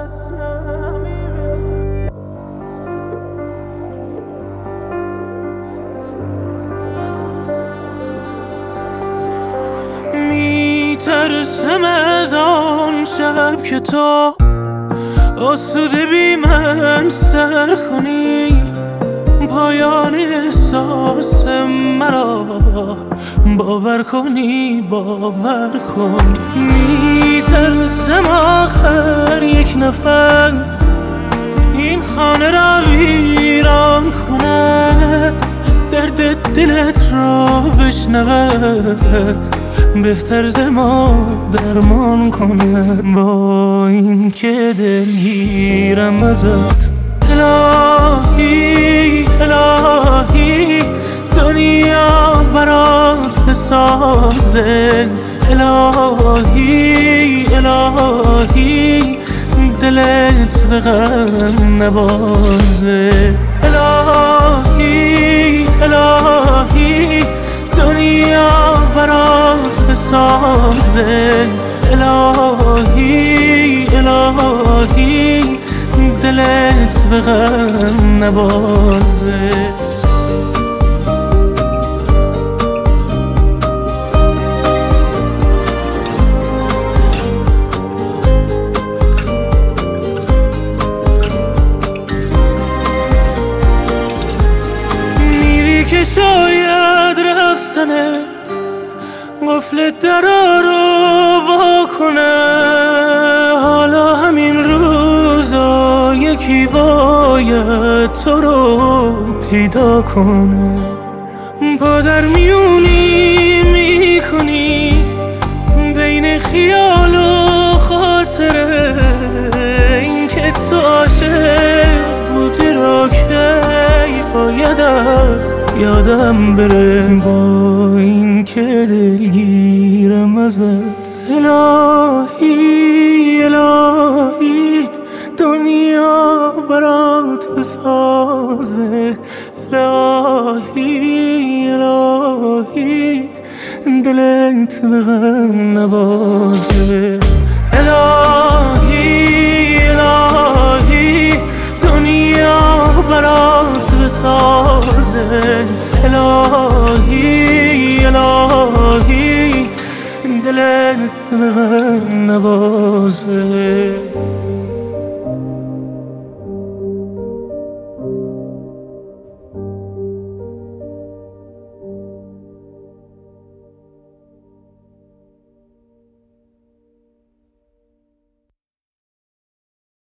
میترسم از آن شب که تو آسوده بی من سر کنی، پایان احساس مرا باور کنی، باور کن. میترسم آخر یک نفر این خانه را ویران کنه، درد دلت را بشنود، بهتر ز ما درمان کنه. با این که دلگیرم ازت الهی، الهی دنیا برات بسازه، الهی، الهی دلت به غم نبازه، الهی، الهی دنیا برات بسازه، الهی، الهی دلت به غم نبازه. میری که شاید رفتنت قفل درا رو وا کنه، حالا همین روزا یکی باید تو رو پیدا کنه. پا در میونی میکنی بین خیال و خاطره، این که تو عاشق بودی را که باید از یادم بره. با این که دلگیرم ازت الهی، الهی دنیا برات بسازه، الهی، الهی دلت به غم نبازه، الهی، الهی دنیا برات بسازه، الهی، الهی دلت به غم نبازه.